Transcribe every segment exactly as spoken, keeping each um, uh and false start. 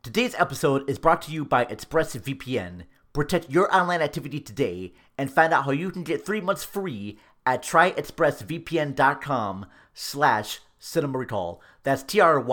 Today's episode is brought to you by ExpressVPN. Protect your online activity today and find out how you can get three months free at tryexpressvpn.com slash cinema recall. That's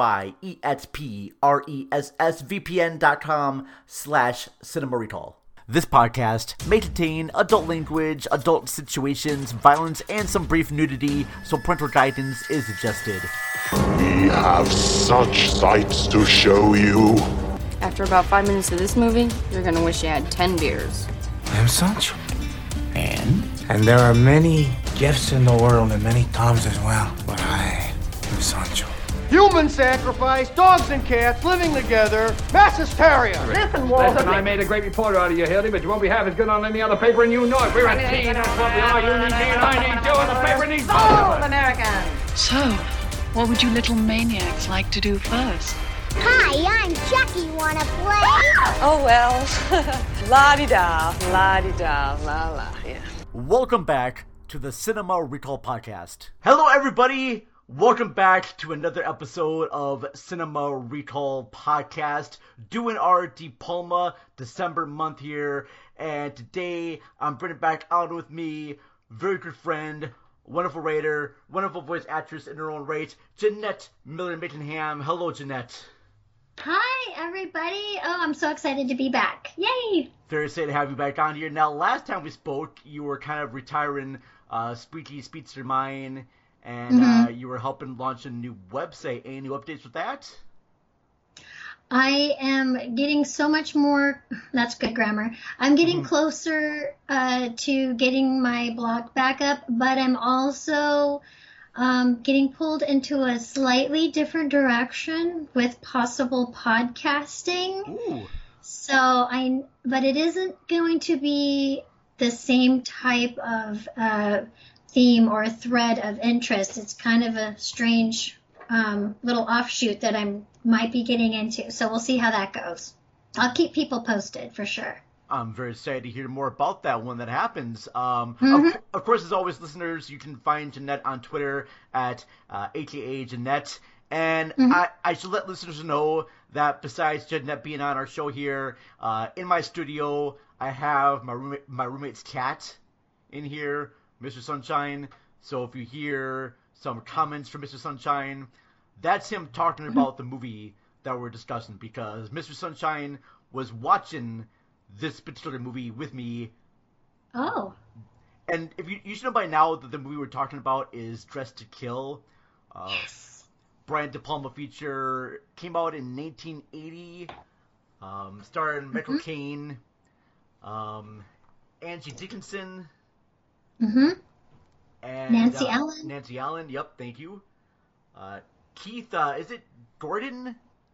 T-R-Y-E-X-P-R-E-S-S-V-P-N dot com slash cinema recall. This podcast may contain adult language, adult situations, violence, and some brief nudity, so parental guidance is suggested. We have such sights to show you. After about five minutes of this movie, you're gonna wish you had ten beers. I'm Sancho. And? And there are many gifts in the world and many Toms as well, but I am Sancho. Human sacrifice, dogs and cats living together, mass hysteria. Listen, Walter. Listen, I made a great reporter out of you, Hildy, but you won't be half as good on any other paper, and you know it. We're a team, that's what we are. You need me, and I need you, and the paper needs Sold American. So, what would you little maniacs like to do first? Hi, I'm Chucky. Wanna play? Oh, well. La-di-da, la-di-da, la-la, yeah. Welcome back to the Cinema Recall Podcast. Hello, everybody. Welcome back to another episode of Cinema Recall Podcast, doing our De Palma December month here, and today I'm bringing back on with me, very good friend, wonderful writer, wonderful voice actress in her own right, Jeanette Miller-Mittenham. Hello, Jeanette. Hi, everybody. Oh, I'm so excited to be back. Yay! Very excited to have you back on here. Now, last time we spoke, you were kind of retiring uh, Squeaky Speedster Mine, and mm-hmm. uh, you were helping launch a new website. Any new updates with that? I am getting so much more, that's good grammar, I'm getting mm-hmm. closer uh, to getting my blog back up, but I'm also um, getting pulled into a slightly different direction with possible podcasting. Ooh. So I, but it isn't going to be the same type of uh, theme or thread of interest. It's kind of a strange um, little offshoot that I might be getting into. So we'll see how that goes. I'll keep people posted for sure. I'm very excited to hear more about that when that happens. Um, mm-hmm. of, of course, as always, listeners, you can find Jeanette on Twitter at uh, A K A Jeanette. And mm-hmm. I, I should let listeners know that besides Jeanette being on our show here, uh, in my studio, I have my roommate, my roommate's cat in here, Mister Sunshine. So if you hear some comments from Mister Sunshine, that's him talking mm-hmm. about the movie that we're discussing, because Mister Sunshine was watching this particular movie with me. Oh. And if you, you should know by now that the movie we're talking about is Dressed to Kill. Uh, yes. Brian De Palma feature, came out in nineteen eighty, um, starring Michael mm-hmm. Caine, um, Angie Dickinson, mm-hmm. and Nancy uh, Allen. Nancy Allen, yep, thank you. Uh, Keith, uh, is it Gordon?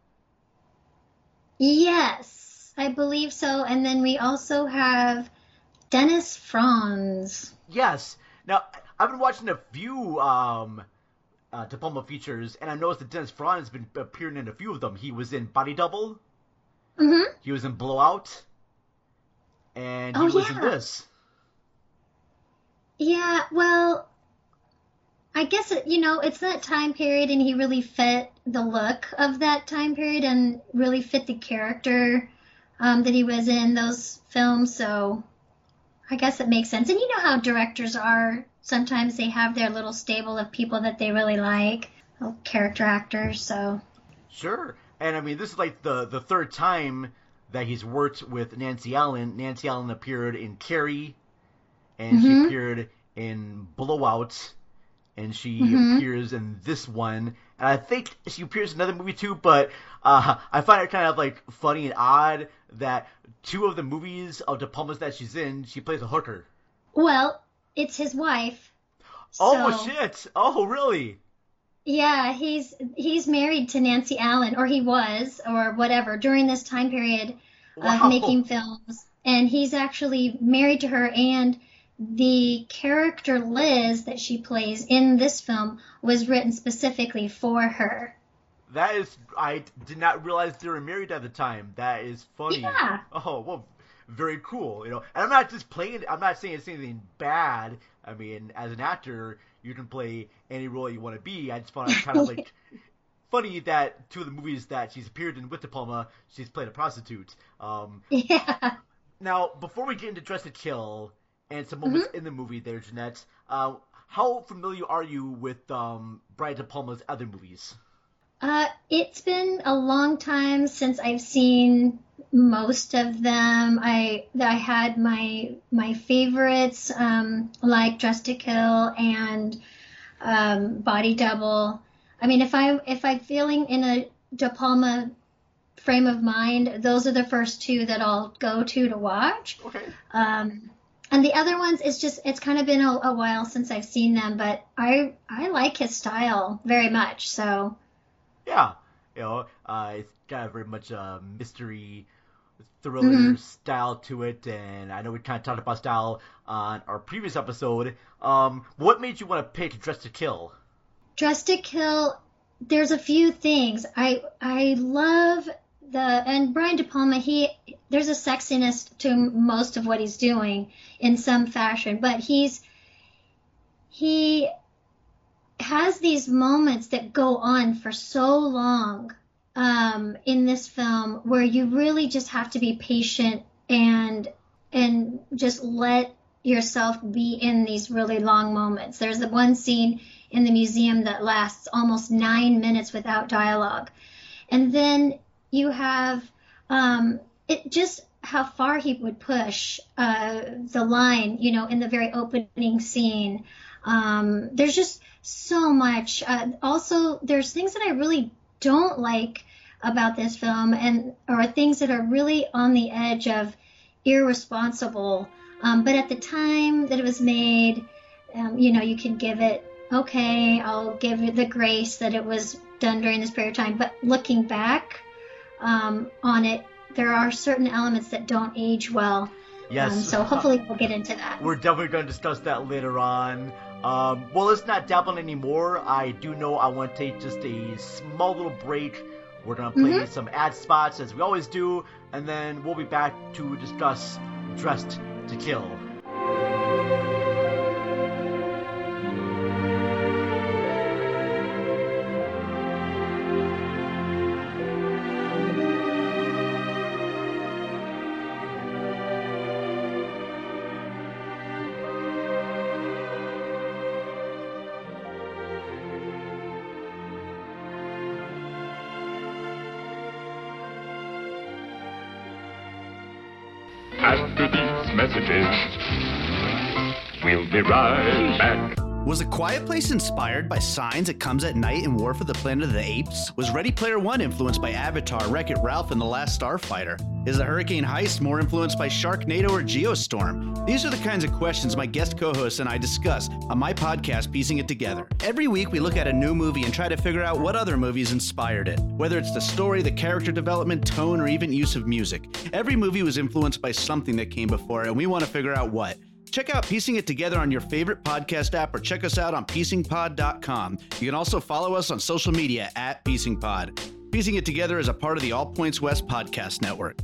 Yes, I believe so. And then we also have Dennis Franz. Yes. Now, I've been watching a few um, uh, De Palma features, and I noticed that Dennis Franz has been appearing in a few of them. He was in Body Double. Mm-hmm. He was in Blowout. And he oh, was yeah. in this. Yeah, well, I guess, it, you know, it's that time period, and he really fit the look of that time period and really fit the character um, that he was in those films, so I guess it makes sense. And you know how directors are. Sometimes they have their little stable of people that they really like, little character actors, so. Sure. And, I mean, this is like the, the third time that he's worked with Nancy Allen. Nancy Allen appeared in Carrie, and mm-hmm. she appeared in Blowout, and she mm-hmm. appears in this one. And I think she appears in another movie too, but uh, I find it kind of like funny and odd that two of the movies of De Palma's that she's in, she plays a hooker. Well, it's his wife. Oh, so... shit. Oh, really? Yeah, he's he's married to Nancy Allen, or he was, or whatever, during this time period wow. of making films. And he's actually married to her, and the character Liz that she plays in this film was written specifically for her. That is, I did not realize they were married at the time. That is funny. Yeah. Oh, well, very cool, you know. And I'm not just playing, I'm not saying it's anything bad. I mean, as an actor, you can play any role you want to be. I just found it kind of like funny that two of the movies that she's appeared in with De Palma, she's played a prostitute. Um, yeah. Now, before we get into Dressed to Kill and some moments mm-hmm. in the movie there, Jeanette, uh, how familiar are you with um, Brian De Palma's other movies? Uh, it's been a long time since I've seen most of them. I I had my my favorites um, like Dressed to Kill and um, Body Double. I mean, if I if I'm feeling in a De Palma frame of mind, those are the first two that I'll go to to watch. Okay. Um, and the other ones, it's just it's kind of been a, a while since I've seen them, but I I like his style very much. So. Yeah, you know, uh, it's got very much a mystery, thriller mm-hmm. style to it, and I know we kind of talked about style on our previous episode. Um, what made you want to pick Dressed to Kill? Dressed to Kill, there's a few things. I I love the, and Brian De Palma, he, there's a sexiness to most of what he's doing in some fashion, but he's, he... has these moments that go on for so long um, in this film where you really just have to be patient and and just let yourself be in these really long moments. There's the one scene in the museum that lasts almost nine minutes without dialogue. And then you have um, it just how far he would push uh, the line, you know, in the very opening scene. Um, there's just so much. Uh, also, there's things that I really don't like about this film, and or things that are really on the edge of irresponsible. Um, but at the time that it was made, um, you know, you can give it, okay, I'll give it the grace that it was done during this period of time. But looking back um, on it, there are certain elements that don't age well. Yes. Um, so hopefully we'll get into that. We're definitely going to discuss that later on. Um, well, let's not dabble anymore. I do know I want to take just a small little break. We're going to play mm-hmm. some ad spots, as we always do, and then we'll be back to discuss Dressed to Kill. After these messages, we'll be right back. Was A Quiet Place inspired by Signs, It Comes at Night, and War for the Planet of the Apes? Was Ready Player One influenced by Avatar, Wreck-It Ralph, and The Last Starfighter? Is The Hurricane Heist more influenced by Sharknado or Geostorm? These are the kinds of questions my guest co-hosts and I discuss on my podcast, Piecing It Together. Every week, we look at a new movie and try to figure out what other movies inspired it. Whether it's the story, the character development, tone, or even use of music. Every movie was influenced by something that came before, and we want to figure out what. Check out Piecing It Together on your favorite podcast app or check us out on piecing pod dot com. You can also follow us on social media at piecingpod. Piecing It Together is a part of the All Points West podcast network.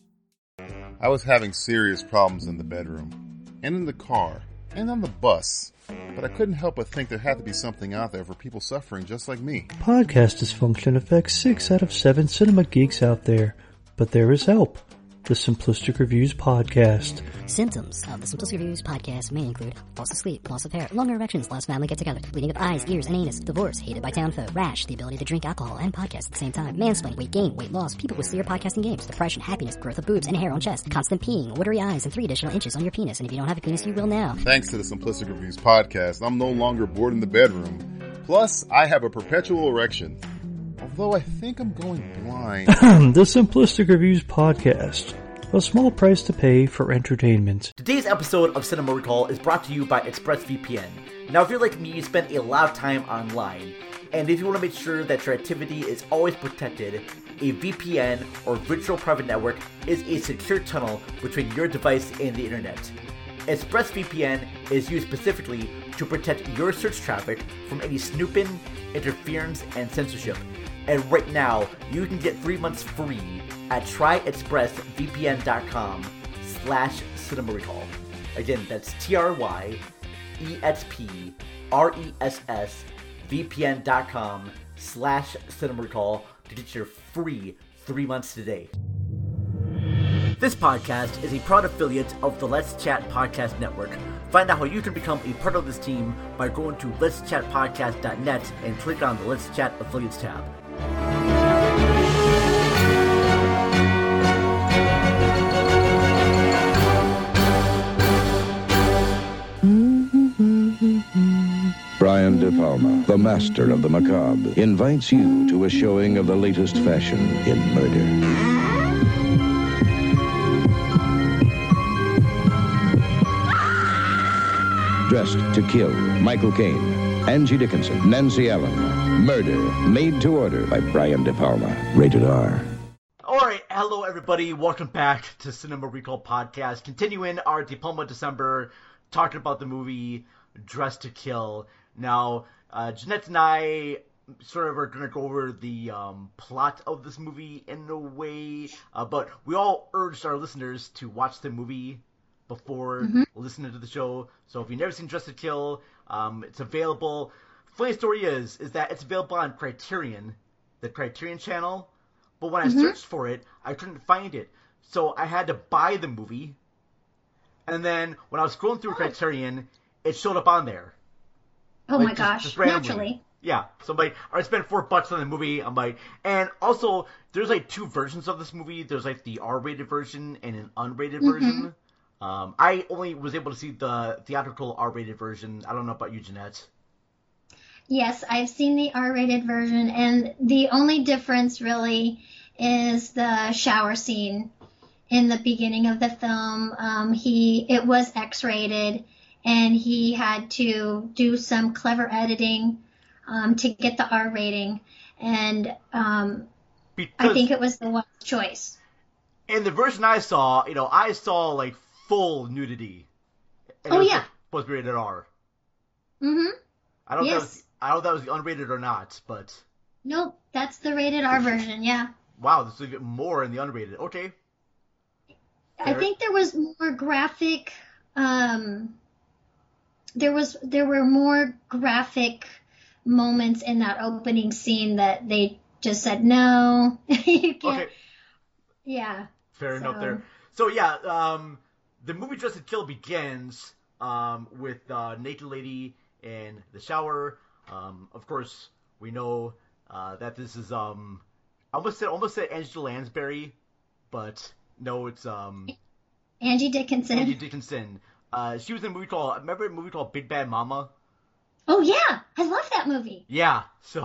I was having serious problems in the bedroom, and in the car, and on the bus. But I couldn't help but think there had to be something out there for people suffering just like me. Podcast dysfunction affects six out of seven cinema geeks out there, but there is help. The Simplistic Reviews Podcast. Symptoms of the Simplistic Reviews Podcast may include loss of sleep, loss of hair, longer erections, last family get-together, bleeding of eyes, ears, and anus, divorce, hated by townfolk, rash, the ability to drink alcohol and podcast at the same time, mansplaining, weight gain, weight loss, people with severe podcasting games, depression, happiness, growth of boobs and hair on chest, constant peeing, watery eyes, and three additional inches on your penis. And if you don't have a penis, you will now. Thanks to the Simplistic Reviews Podcast, I'm no longer bored in the bedroom. Plus, I have a perpetual erection. Although I think I'm going blind. The Simplistic Reviews Podcast. A small price to pay for entertainment. Today's episode of Cinema Recall is brought to you by ExpressVPN. Now, if you're like me, you spend a lot of time online. And if you want to make sure that your activity is always protected, a V P N or virtual private network is a secure tunnel between your device and the internet. ExpressVPN is used specifically to protect your search traffic from any snooping, interference, and censorship. And right now, you can get three months free at tryexpressvpn.com slash cinema recall. Again, that's T-R-Y-E-X-P-R-E-S-S V P N.com slash Cinema Recall to get your free three months today. This podcast is a proud affiliate of the Let's Chat Podcast Network. Find out how you can become a part of this team by going to lets chat podcast dot net and click on the Let's Chat Affiliates tab. Brian De Palma, the master of the macabre, invites you to a showing of the latest fashion in murder. Dressed to Kill, Michael Caine, Angie Dickinson, Nancy Allen. Murder, made to order by Brian De Palma. Rated R. Alright, hello everybody. Welcome back to Cinema Recall Podcast. Continuing our De Palma December, talking about the movie Dressed to Kill. Now, uh, Jeanette and I sort of are going to go over the um, plot of this movie in a way, uh, but we all urged our listeners to watch the movie before mm-hmm. listening to the show. So if you've never seen Dressed to Kill, um, it's available. Funny story is, is that it's available on Criterion, the Criterion channel, but when mm-hmm. I searched for it, I couldn't find it. So I had to buy the movie, and then when I was scrolling through oh. Criterion, it showed up on there. Oh like, my just, gosh, just randomly. naturally. Yeah, so I'm like, I spent four bucks on the movie. I'm like, and also, there's like two versions of this movie. There's like the R-rated version and an unrated mm-hmm. version. Um, I only was able to see the theatrical R-rated version. I don't know about you, Jeanette. Yes, I've seen the R-rated version, and the only difference really is the shower scene in the beginning of the film. Um, he it was X-rated, and he had to do some clever editing um, to get the R rating, and um, I think it was the wise choice. In the version I saw, you know, I saw like full nudity. And oh it was yeah, supposed to be rated R. Mhm. I don't yes. know. If that was, I don't know if that was unrated or not, but. Nope, that's the rated R version. Yeah. Wow, this is even more in the unrated. Okay. I there. think there was more graphic. Um, there was there were more graphic moments in that opening scene that they just said no, you can't. Okay. Yeah. Fair so. enough there. So yeah, um, the movie Dressed to Kill begins um, with uh, naked lady in the shower. Um, of course, we know uh, that this is um, I almost said almost said Angela Lansbury, but no, it's um, Angie Dickinson. Angie Dickinson. Uh, she was in a movie called remember a movie called Big Bad Mama. Oh yeah, I love that movie. Yeah, so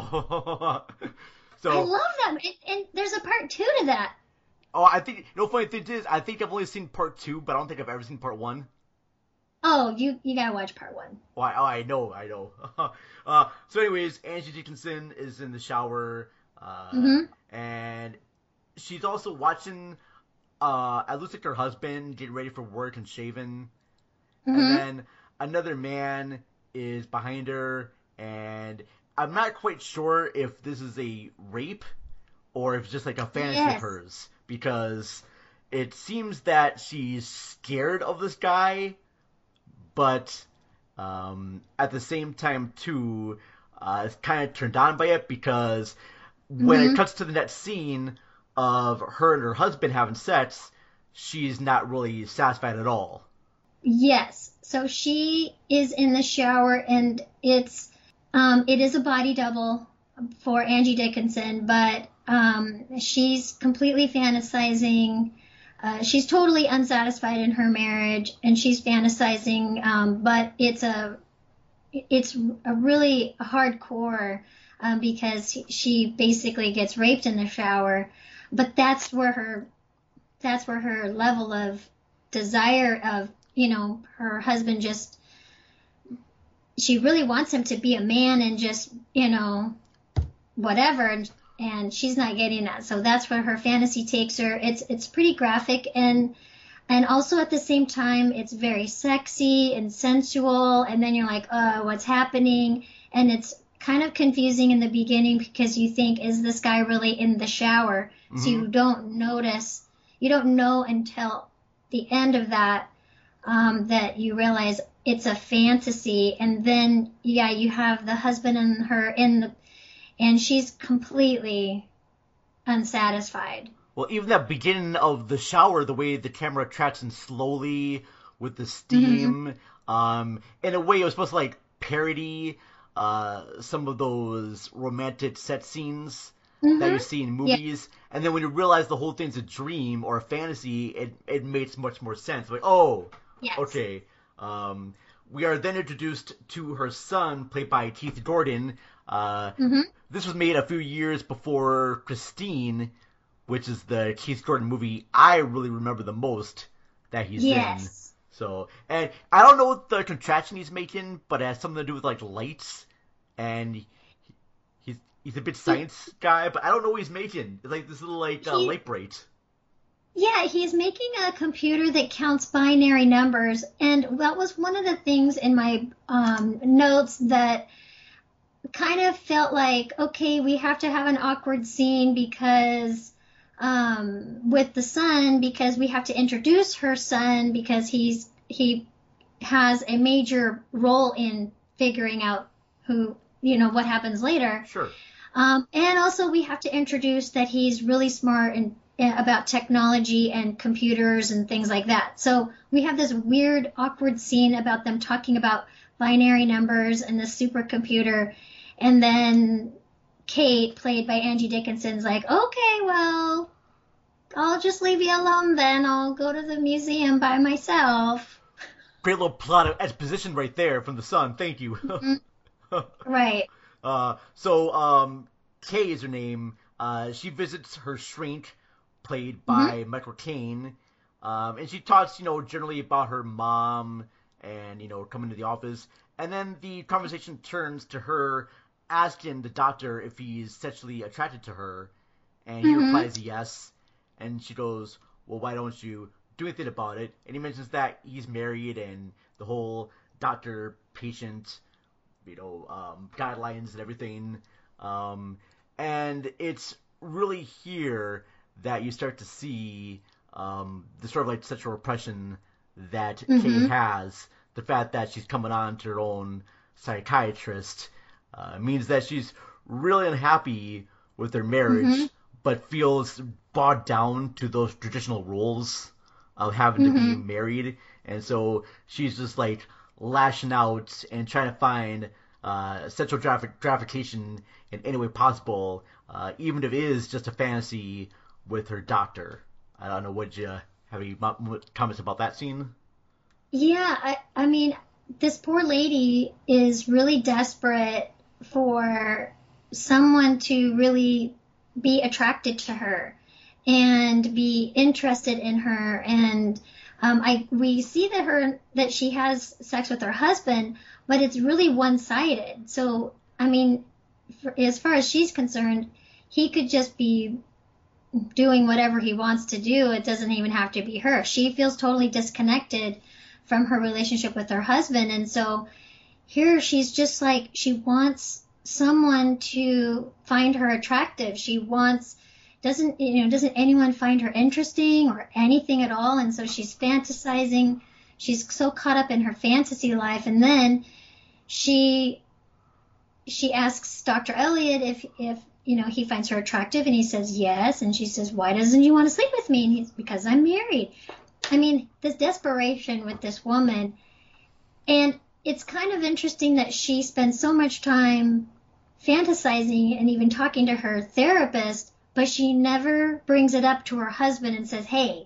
so I love that, and, and there's a part two to that. Oh, I think, you know, funny thing is, I think I've only seen part two, but I don't think I've ever seen part one. Oh, you you gotta watch part one. Oh, I, oh, I know, I know. uh, so anyways, Angie Dickinson is in the shower, uh, mm-hmm. and she's also watching, uh, it looks like her husband getting ready for work and shaving, mm-hmm. and then another man is behind her, and I'm not quite sure if this is a rape, or if it's just like a fantasy yes. of hers. Because it seems that she's scared of this guy, but um, at the same time, too, uh, is kind of turned on by it because when mm-hmm. it cuts to the next scene of her and her husband having sex, she's not really satisfied at all. Yes. So she is in the shower, and it's um, it is a body double for Angie Dickinson, but um, she's completely fantasizing. Uh, she's totally unsatisfied in her marriage, and she's fantasizing. Um, but it's a it's a really hardcore um, because she basically gets raped in the shower. But that's where her that's where her level of desire of you know her husband just she really wants him to be a man and just you know whatever. And, and she's not getting that. So that's where her fantasy takes her. It's it's pretty graphic, and and also at the same time, it's very sexy and sensual. And then you're like, oh, what's happening? And it's kind of confusing in the beginning because you think, is this guy really in the shower? Mm-hmm. So you don't notice, you don't know until the end of that, um, that you realize it's a fantasy. And then, yeah, you have the husband and her in the and she's completely unsatisfied. Well, even that beginning of the shower, the way the camera tracks in slowly with the steam, mm-hmm. um, in a way it was supposed to like parody uh, some of those romantic set scenes mm-hmm. that you see in movies. Yeah. And then when you realize the whole thing's a dream or a fantasy, it it makes much more sense. Like, oh, yes. okay. Um, we are then introduced to her son, played by Keith Gordon. Uh, mm-hmm. This was made a few years before Christine, which is the Keith Gordon movie I really remember the most that he's yes. in. So, and I don't know what the contraption he's making, but it has something to do with like lights, and he's he's a bit science guy, but I don't know what he's making. It's like this little like uh, he, light bright. Yeah, he's making a computer that counts binary numbers, and that was one of the things in my um, notes that kind of felt like, okay, we have to have an awkward scene because um, with the son, because we have to introduce her son because he's he has a major role in figuring out who, you know, what happens later. Sure. Um, and also we have to introduce that he's really smart and about technology and computers and things like that. So we have this weird, awkward scene about them talking about binary numbers and the supercomputer. And then Kate, played by Angie Dickinson, is like, okay, well, I'll just leave you alone then. I'll go to the museum by myself. Great little plot of exposition right there from the son. Thank you. Mm-hmm. Right. Uh, so um, Kay is her name. Uh, she visits her shrink, played by mm-hmm. Michael Caine, um, and she talks, you know, generally about her mom and, you know, coming to the office. And then the conversation turns to her asking the doctor if he's sexually attracted to her, and he mm-hmm. replies yes. And she goes, well, why don't you do anything about it? And he mentions that he's married and the whole doctor-patient, you know, um, guidelines and everything. Um, and it's really here that you start to see um, the sort of like sexual repression that mm-hmm. Kay has. The fact that she's coming on to her own psychiatrist uh, means that she's really unhappy with their marriage, mm-hmm. but feels bogged down to those traditional roles of having mm-hmm. to be married. And so she's just like lashing out and trying to find uh, sexual graf- gratification in any way possible, uh, even if it is just a fantasy with her doctor. I don't know, would you have any comments about that scene? Yeah, I, I mean, this poor lady is really desperate for someone to really be attracted to her and be interested in her. And um, I we see that her that she has sex with her husband, but it's really one-sided. So, I mean, for, as far as she's concerned, he could just be doing whatever he wants to do. It doesn't even have to be her. She feels totally disconnected from her relationship with her husband. And so here she's just like, she wants someone to find her attractive. She wants, doesn't, you know, doesn't anyone find her interesting or anything at all? And so she's fantasizing. She's so caught up in her fantasy life. And then she, she asks Doctor Elliot if, if, you know, he finds her attractive, and he says yes. And she says, why doesn't you want to sleep with me? And he's, because I'm married. I mean, this desperation with this woman. And it's kind of interesting that she spends so much time fantasizing and even talking to her therapist, but she never brings it up to her husband and says, hey,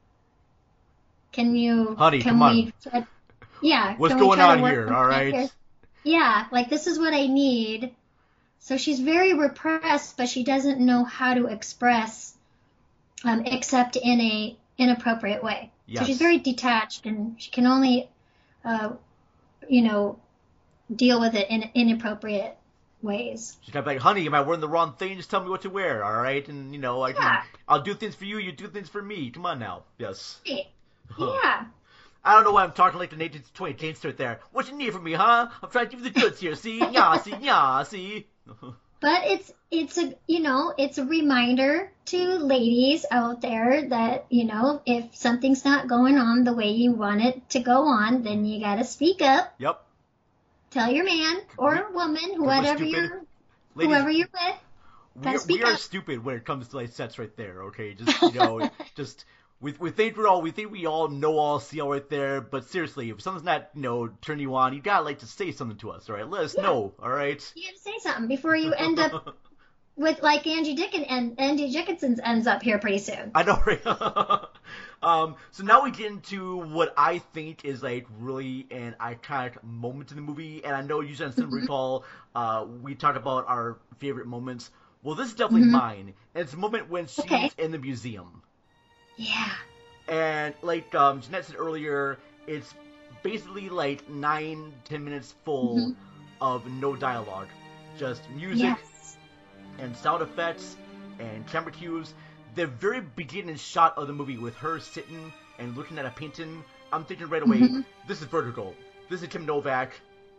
can you, honey, can come we, on. yeah, what's can we going try on to work here? All right. here? Yeah, like this is what I need. So she's very repressed, but she doesn't know how to express, um, except in a inappropriate way. Yes. So she's very detached, and she can only, uh, you know, deal with it in inappropriate ways. She's kind of like, honey, am I wearing the wrong thing? Just tell me what to wear, all right? And, you know, I can, yeah. I'll do things for you, you do things for me. Come on now. Yes. Right. Yeah. I don't know why I'm talking like the nineteen twenty gangster there. What you need from me, huh? I'm trying to give you the goods here, see? Yeah, see? Yeah, see? But it's it's a you know it's a reminder to ladies out there that, you know, if something's not going on the way you want it to go on, then you got to speak up. Yep. Tell your man or woman, whatever you're ladies, whoever you're with. We are, we are stupid when it comes to like sets right there. Okay, just you know, just we we think we all we think we all know all see all right there. But seriously, if something's not you know turning you on, you gotta like to say something to us. All right, let us yeah. know. All right. You gotta say something before you end up with like Angie Dickin and Angie Dickinson ends up here pretty soon. I know, right? um. So now we get into what I think is like really an iconic moment in the movie, and I know usually on Cinema Recall, uh, we talk about our favorite moments. Well, this is definitely mm-hmm. mine. And it's a moment when she's okay. in the museum. Yeah. And like um, Jeanette said earlier, it's basically like nine, ten minutes full mm-hmm. of no dialogue. Just music yes. and sound effects and camera cues. The very beginning shot of the movie with her sitting and looking at a painting, I'm thinking right away, mm-hmm. this is Vertigo. This is Tim Novak.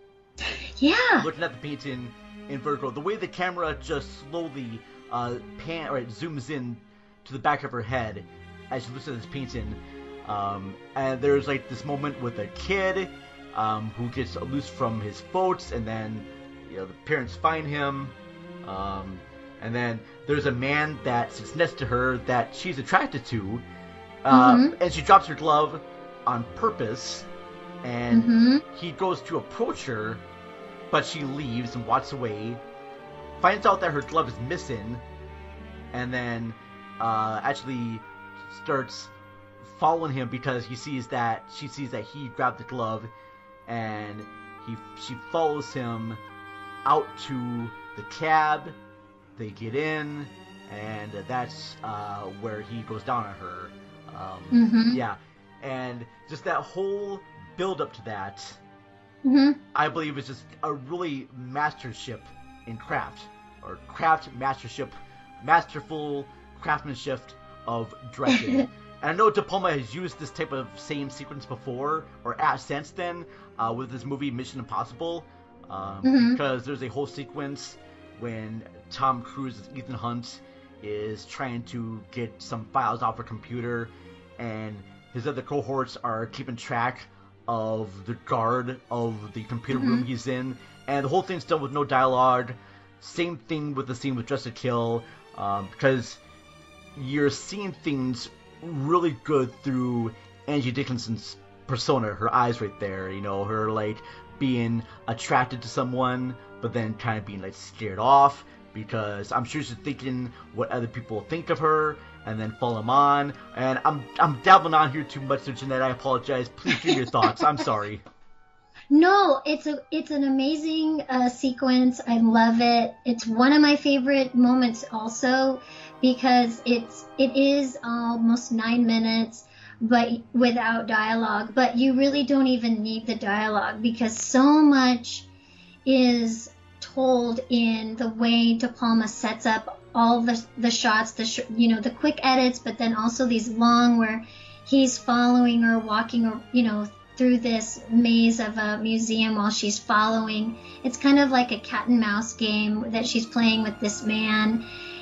Yeah. Looking at the painting in Vertigo. The way the camera just slowly uh, pan or it zooms in to the back of her head as she looks at this painting. Um, and there's like this moment with a kid um, who gets loose from his folks, and then you know the parents find him. Um, and then there's a man that sits next to her that she's attracted to, uh, mm-hmm. and she drops her glove on purpose, and mm-hmm. he goes to approach her. But she leaves and walks away, finds out that her glove is missing, and then uh, actually starts following him because he sees that she sees that he grabbed the glove, and he she follows him out to the cab. They get in, and that's uh, where he goes down on her. Um, mm-hmm. Yeah, and just that whole build up to that. Mm-hmm. I believe it's just a really mastership in craft, or craft mastership, masterful craftsmanship of directing. And I know De Palma has used this type of same sequence before, or at since then, uh, with this movie Mission Impossible, um, mm-hmm. because there's a whole sequence when Tom Cruise as Ethan Hunt is trying to get some files off a computer, and his other cohorts are keeping track of the guard of the computer mm-hmm. room he's in, and the whole thing's done with no dialogue. Same thing with the scene with Dress to Kill, um, because you're seeing things really good through Angie Dickinson's persona, her eyes right there, you know, her like being attracted to someone, but then kind of being like scared off, because I'm sure she's thinking what other people think of her, and then follow them on. And I'm I'm dabbling on here too much, so Jeanette, I apologize. Please give your thoughts. I'm sorry. No, it's a it's an amazing uh, sequence. I love it. It's one of my favorite moments also, because it's it is almost nine minutes, but without dialogue. But you really don't even need the dialogue, because so much is told in the way De Palma sets up all the the shots, the sh- you know the quick edits, but then also these long where he's following her, walking, or you know through this maze of a museum while she's following. It's kind of like a cat and mouse game that she's playing with this man,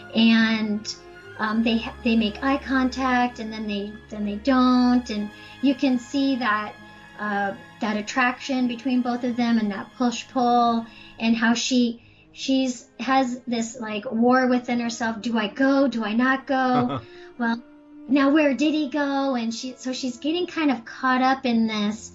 and um, they ha- they make eye contact, and then they then they don't, and you can see that uh, that attraction between both of them, and that push pull, and how she. She's has this like war within herself. Do I go? Do I not go? Well, now where did he go? And she, so she's getting kind of caught up in this,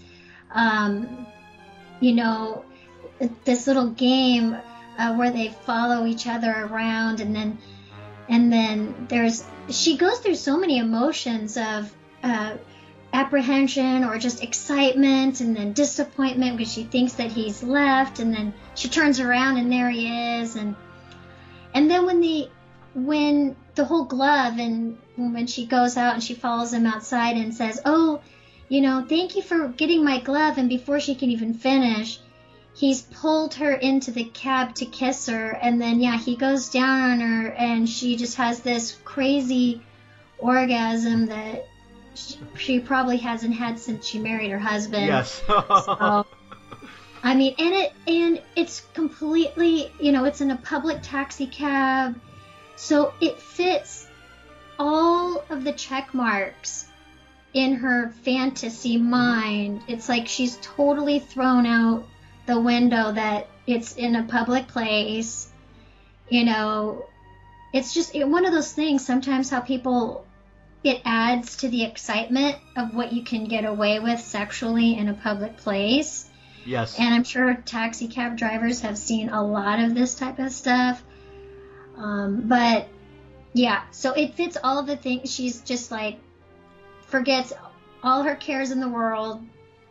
um, you know, this little game uh, where they follow each other around, and then, and then there's she goes through so many emotions of uh, apprehension or just excitement, and then disappointment because she thinks that he's left, and then she turns around and there he is, and and then when the when the whole glove, and when she goes out and she follows him outside and says, oh, you know, thank you for getting my glove, and before she can even finish, he's pulled her into the cab to kiss her, and then yeah, he goes down on her, and she just has this crazy orgasm that She, she probably hasn't had since she married her husband. Yes. So, I mean, and it and it's completely, you know, it's in a public taxi cab, so it fits all of the check marks in her fantasy mind. It's like she's totally thrown out the window that it's in a public place, you know, it's just it, one of those things sometimes how people, it adds to the excitement of what you can get away with sexually in a public place. Yes. And I'm sure taxi cab drivers have seen a lot of this type of stuff. Um, but yeah, so it fits all of the things. She's just like, forgets all her cares in the world,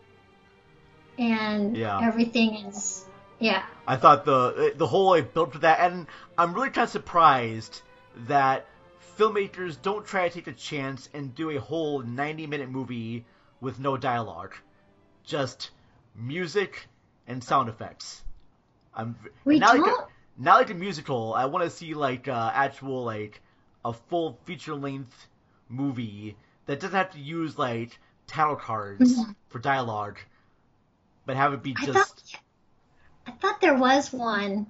and yeah. everything is, yeah. I thought the the whole like, build to that, and I'm really kind of surprised that filmmakers don't try to take a chance and do a whole ninety minute movie with no dialogue, just music and sound effects. I'm we not don't. Like a, not like a musical. I want to see like uh, actual like a full feature length movie that doesn't have to use like title cards mm-hmm. for dialogue, but have it be I just. Thought, I thought there was one.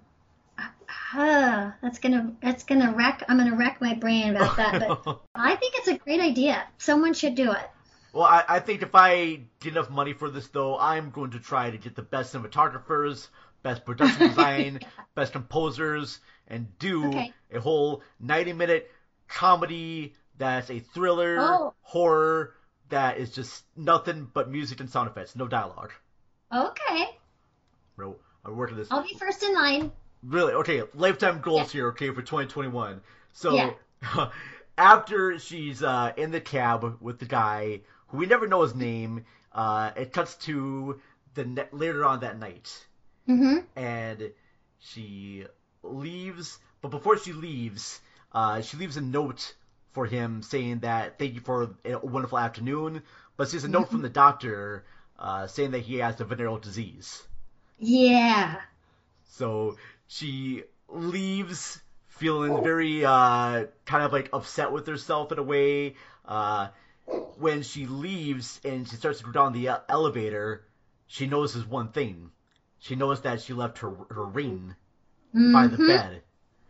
Uh, that's gonna that's gonna wreck. I'm gonna wreck my brain about that. But I think it's a great idea. Someone should do it. Well, I, I think if I get enough money for this, though, I'm going to try to get the best cinematographers, best production design, yeah. best composers, and do okay. a whole ninety minute comedy that's a thriller, oh. horror, that is just nothing but music and sound effects, no dialogue. Okay. Bro, I'm working this. I'll be first in line. Really? Okay, lifetime goals yeah. here, okay, for twenty twenty-one. So, yeah. after she's uh, in the cab with the guy, who we never know his name, uh, it cuts to the ne- later on that night. Mm-hmm. And she leaves, but before she leaves, uh, she leaves a note for him saying that thank you for a wonderful afternoon, but she has a note mm-hmm. from the doctor uh, saying that he has a venereal disease. Yeah. So she leaves feeling very uh, kind of like upset with herself in a way. Uh, when she leaves and she starts to go down the elevator, she notices one thing. She knows that she left her her ring mm-hmm. by the bed.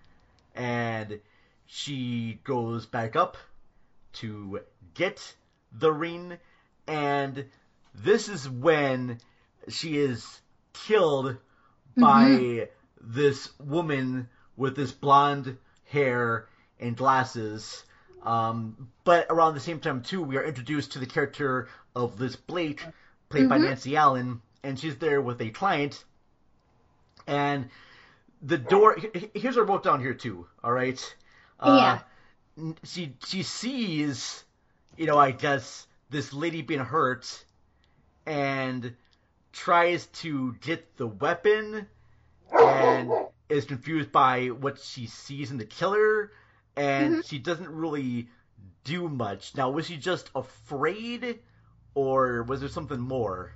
And she goes back up to get the ring. And this is when she is killed by mm-hmm. this woman with this blonde hair and glasses. Um, but around the same time, too, we are introduced to the character of Liz Blake, played mm-hmm. by Nancy Allen, and she's there with a client. And the door... Here's what I wrote down here, too, all right? Uh, yeah. She, she sees, you know, I guess, this lady being hurt, and tries to get the weapon, and is confused by what she sees in the killer, and mm-hmm. she doesn't really do much. Now, was she just afraid, or was there something more?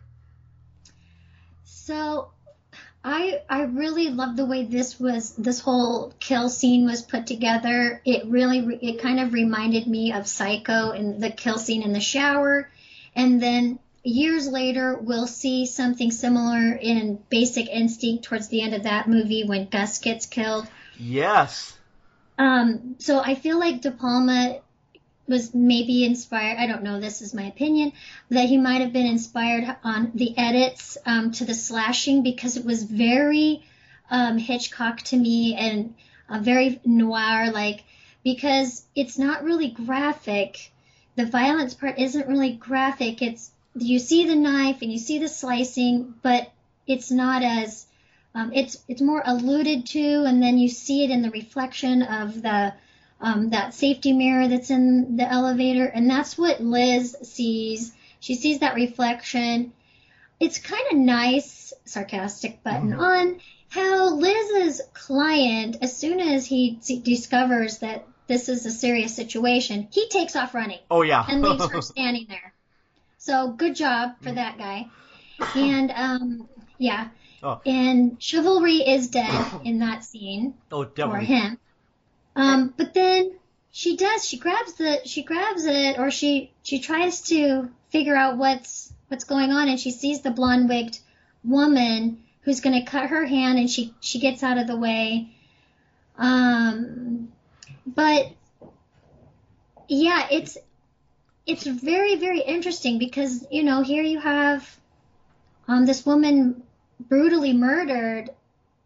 So, I I really love the way this was this whole kill scene was put together. It really it kind of reminded me of Psycho and the kill scene in the shower, and then years later we'll see something similar in Basic Instinct towards the end of that movie when Gus gets killed. Yes. Um, so I feel like De Palma was maybe inspired, I don't know, this is my opinion, that he might have been inspired on the edits um, to the slashing, because it was very um, Hitchcock to me, and uh, very noir-like, because it's not really graphic. The violence part isn't really graphic. It's you see the knife and you see the slicing, but it's not as um, it's it's more alluded to, and then you see it in the reflection of the um, that safety mirror that's in the elevator, and that's what Liz sees. She sees that reflection. It's kind of nice, sarcastic button mm-hmm. on, how Liz's client, as soon as he t- discovers that this is a serious situation, he takes off running. Oh yeah, and leaves her standing there. So good job for that guy. And um, yeah. Oh. And chivalry is dead in that scene. Oh, definitely. For him. Um, but then she does. She grabs the. She grabs it, or she she tries to figure out what's what's going on, and she sees the blonde wigged woman who's going to cut her hand, and she she gets out of the way. Um, but yeah, it's it's very very interesting, because you know here you have um this woman brutally murdered,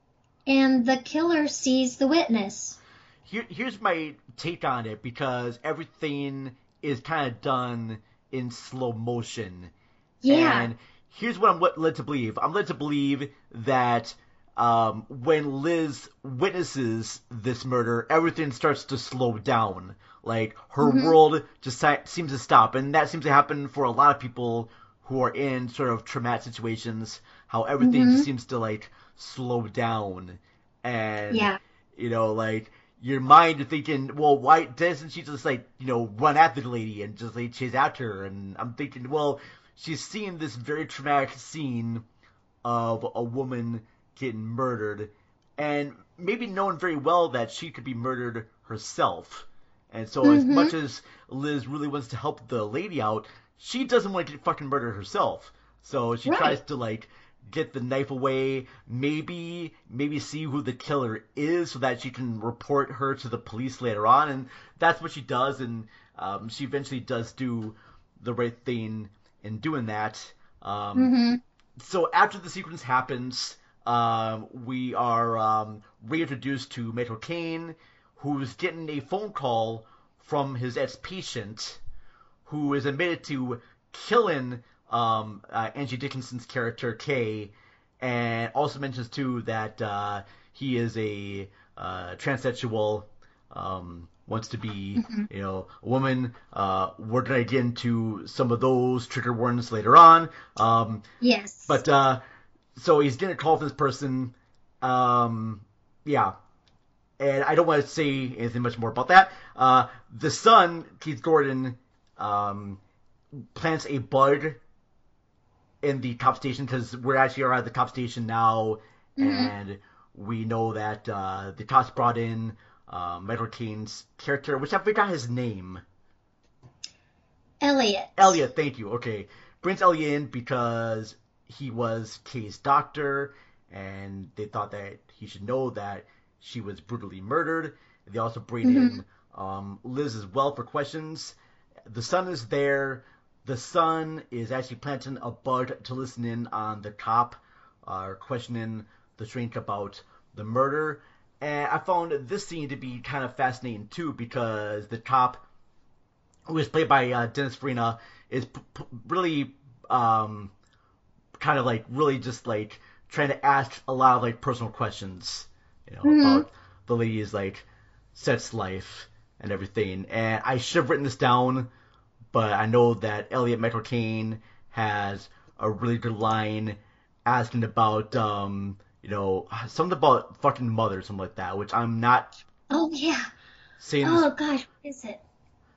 and the killer sees the witness. Here, here's my take on it, because everything is kind of done in slow motion. Yeah. And here's what I'm led to believe. I'm led to believe that um, when Liz witnesses this murder, everything starts to slow down. Like, her mm-hmm. world just si- seems to stop. And that seems to happen for a lot of people who are in sort of traumatic situations, how everything mm-hmm. seems to, like, slow down. And, yeah. you know, like, your mind is thinking, well, why doesn't she just, like, you know, run after the lady and just, like, chase after her? And I'm thinking, well, she's seeing this very traumatic scene of a woman getting murdered, and maybe knowing very well that she could be murdered herself. And so mm-hmm. as much as Liz really wants to help the lady out, she doesn't want to get fucking murdered herself. So she right. tries to, like, get the knife away, maybe maybe see who the killer is so that she can report her to the police later on. And that's what she does, and um, she eventually does do the right thing in doing that. Um, mm-hmm. So after the sequence happens, um, we are um, reintroduced to Michael Caine, who's getting a phone call from his ex-patient, who is admitted to killing um, uh, Angie Dickinson's character, Kay, and also mentions, too, that uh, he is a uh, transsexual, um, wants to be, mm-hmm. you know, a woman. Uh, we're going to get into some of those trigger warnings later on. Um, yes. But, uh, so he's getting a call from this person. Um, yeah. And I don't want to say anything much more about that. Uh, the son, Keith Gordon, um, plants a bug in the cop station, because we're actually are at the cop station now, mm-hmm. and we know that uh, the cops brought in uh, Michael Caine's character, which I forgot his name. Elliot. Elliot, thank you. Okay. Brings Elliot in because he was Kay's doctor, and they thought that he should know that she was brutally murdered. They also bring mm-hmm. in um, Liz as well for questions. The son is there. The son is actually planting a bug to listen in on the cop, uh, questioning the shrink about the murder. And I found this scene to be kind of fascinating, too, because the cop, who is played by uh, Dennis Farina, is p- p- really um, kind of like really just like trying to ask a lot of like personal questions, you know, mm-hmm. about the lady's like sex life and everything. And I should have written this down, but I know that Elliot Michael Caine has a really good line asking about, um, you know, something about fucking mother, something like that, which I'm not. Oh yeah. Saying oh this, gosh, what is it?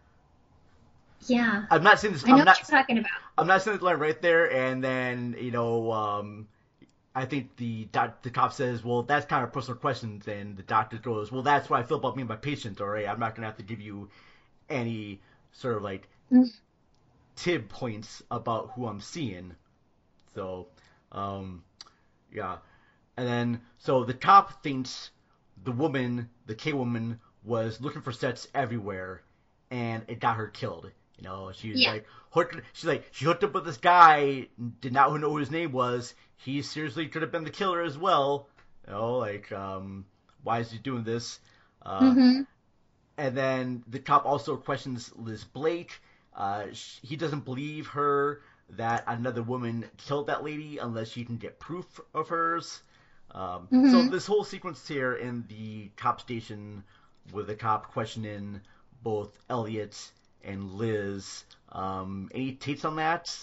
Yeah. I'm not saying this. I know I'm not, what you're talking about. I'm not saying this line right there, and then you know, um, I think the doc, the cop says, "Well, that's kind of personal questions," and the doctor goes, "Well, that's what I feel about me and my patient. All right, I'm not gonna have to give you any sort of like mm. tib points about who I'm seeing." So, um, yeah, and then so the cop thinks the woman, the K woman, was looking for sex everywhere, and it got her killed. You know, she's yeah. like hooked. She's like she hooked up with this guy, did not know who his name was. He seriously could have been the killer as well. You know, like um, why is he doing this? Uh, mm-hmm. And then the cop also questions Liz Blake. Uh, she, he doesn't believe her that another woman killed that lady unless she can get proof of hers. Um, mm-hmm. So this whole sequence here in the cop station with the cop questioning both Elliot and Liz. Um, any takes on that?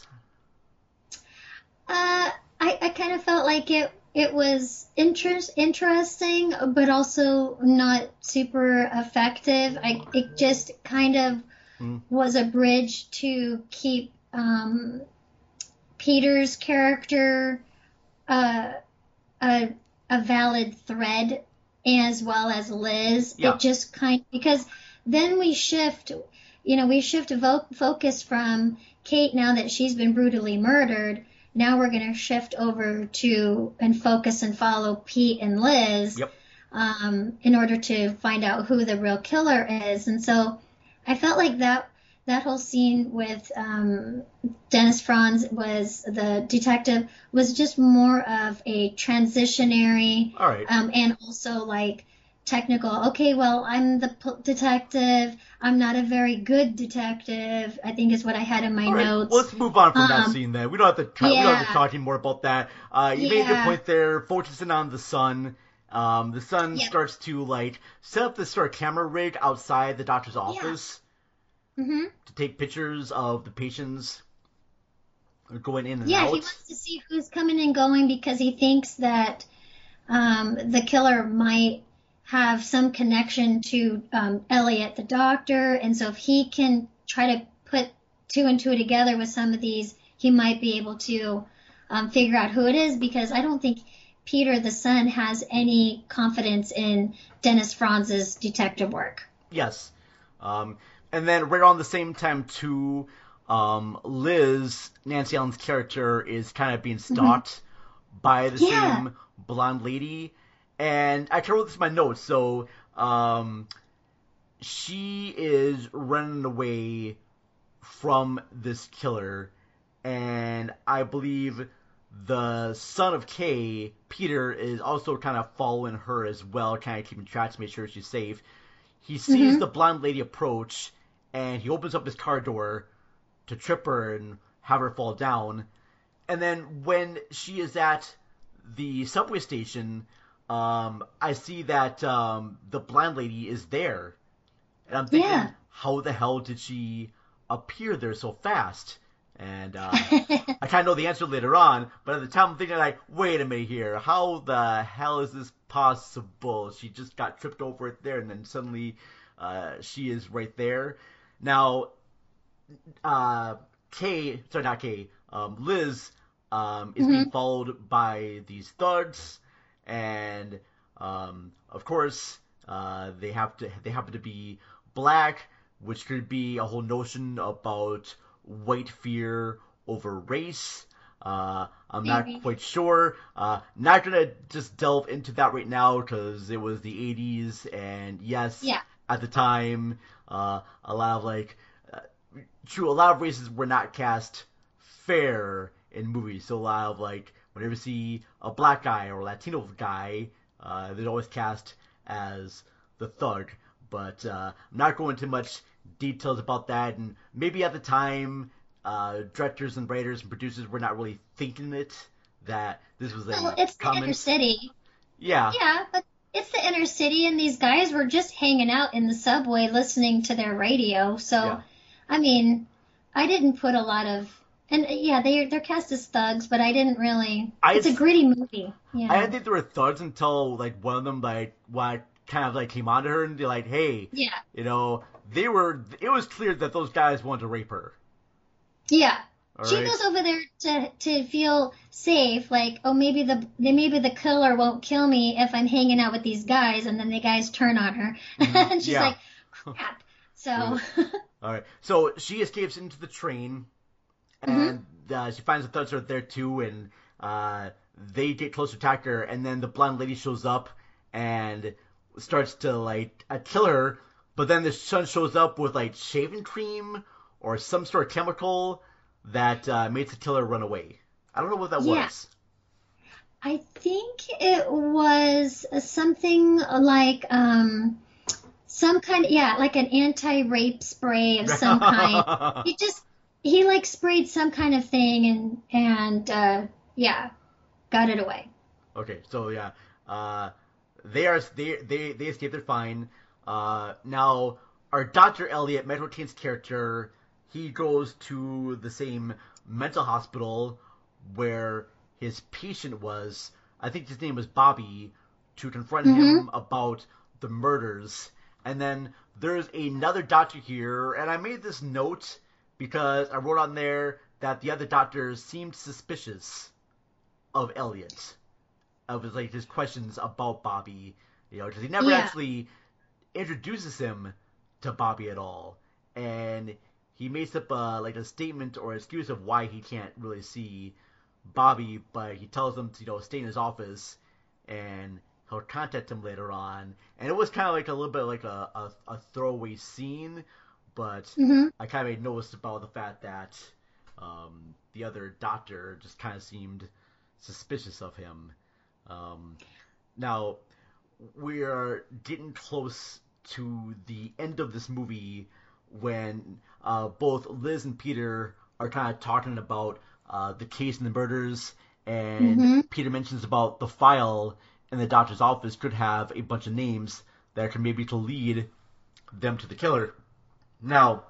Uh, I, I kind of felt like it it was interest interesting, but also not super effective. I it just kind of mm. was a bridge to keep um, Peter's character uh, a a valid thread, as well as Liz. Yeah. It just kind because then we shift. You know, we shift vo- focus from Kate now that she's been brutally murdered. Now we're going to shift over to and focus and follow Pete and Liz yep. um, in order to find out who the real killer is. And so I felt like that that whole scene with um, Dennis Franz was the detective was just more of a transitionary, All right. um, and also like technical. Okay, well, I'm the p- detective. I'm not a very good detective, I think is what I had in my All right, notes. well, let's move on from that Um, scene then. We don't have to. T- We don't have to yeah. talk anymore about that. Uh, you made your Yeah. point there, focusing on the sun. Um, the sun Yeah. starts to like set up this sort of camera rig outside the doctor's office hmm to take pictures of the patients going in and Yeah, out. he wants to see who's coming and going because he thinks that um, the killer might have some connection to um, Elliot, the doctor, and so if he can try to put two and two together with some of these, he might be able to um, figure out who it is, because I don't think Peter, the son, has any confidence in Dennis Franz's detective work. Yes. Um, and then right around the same time, too, um, Liz, Nancy Allen's character, is kind of being stalked by the Yeah. same blonde lady. And I kind of wrote this in my notes. So um, she is running away from this killer. And I believe the son of Kay, Peter, is also kind of following her as well, kind of keeping track to make sure she's safe. He sees Mhm. the blonde lady approach, and he opens up his car door to trip her and have her fall down. And then when she is at the subway station, um, I see that um, the blonde lady is there. And I'm thinking, Yeah. how the hell did she appear there so fast? And uh, I kind of know the answer later on, but at the time I'm thinking like, wait a minute here, how the hell is this possible? She just got tripped over it there, and then suddenly uh, she is right there. Now, uh, Kay, sorry, not Kay, um, Liz um, is being Mhm. followed by these thugs, and um, of course uh, they have to they happen to be black, which could be a whole notion about white fear over race. Uh, I'm Maybe. not quite sure. Uh, not gonna just delve into that right now because it was the eighties, and yes, Yeah. at the time, uh, a lot of like, uh, true, a lot of races were not cast fair in movies. So a lot of like, whenever you see a black guy or a Latino guy, uh, they're always cast as the thug. But uh, I'm not going into much details about that, and maybe at the time, uh, directors and writers and producers were not really thinking it, that this was a Well, it's the comment. inner city. Yeah. Yeah, but it's the inner city, and these guys were just hanging out in the subway listening to their radio. So, Yeah. I mean, I didn't put a lot of, and uh, yeah, they they're cast as thugs, but I didn't really. I- it's a gritty movie. Yeah. I didn't think they were thugs until like one of them like what kind of like came onto her and they're like, hey, Yeah. you know, they were. It was clear that those guys wanted to rape her. Yeah. All She right? goes over there to to feel safe, like, oh, maybe the they maybe the killer won't kill me if I'm hanging out with these guys, and then the guys turn on her, and she's Yeah. like, crap. So, All right. So she escapes into the train, and uh, she finds the thugs are there too, and uh, they get close to attack her, and then the blonde lady shows up and starts to like uh, kill her, but then the son shows up with like shaving cream or some sort of chemical that uh, makes the killer run away. I don't know what that Yeah. was. I think it was something like um some kind of, yeah, like an anti-rape spray of some kind. He just he like sprayed some kind of thing and and uh yeah, got it away. Okay, so yeah, uh, they are they they they escape. They're fine. Uh, now our Doctor Elliot, Michael Caine's character, he goes to the same mental hospital where his patient was. I think his name was Bobby, to confront him about the murders. And then there's another doctor here, and I made this note because I wrote on there that the other doctors seemed suspicious of Elliot, of his like his questions about Bobby, you know, because he never Yeah. actually introduces him to Bobby at all, and he makes up a, like a statement or excuse of why he can't really see Bobby, but he tells him to, you know, stay in his office and he'll contact him later on. And it was kind of like a little bit like a, a, a throwaway scene, but mm-hmm. I kind of made notice about the fact that um, the other doctor just kind of seemed suspicious of him. Um, now, we are getting close to the end of this movie when uh, both Liz and Peter are kind of talking about uh, the case and the murders, and mm-hmm. Peter mentions about the file in the doctor's office could have a bunch of names that could maybe to lead them to the killer. Now,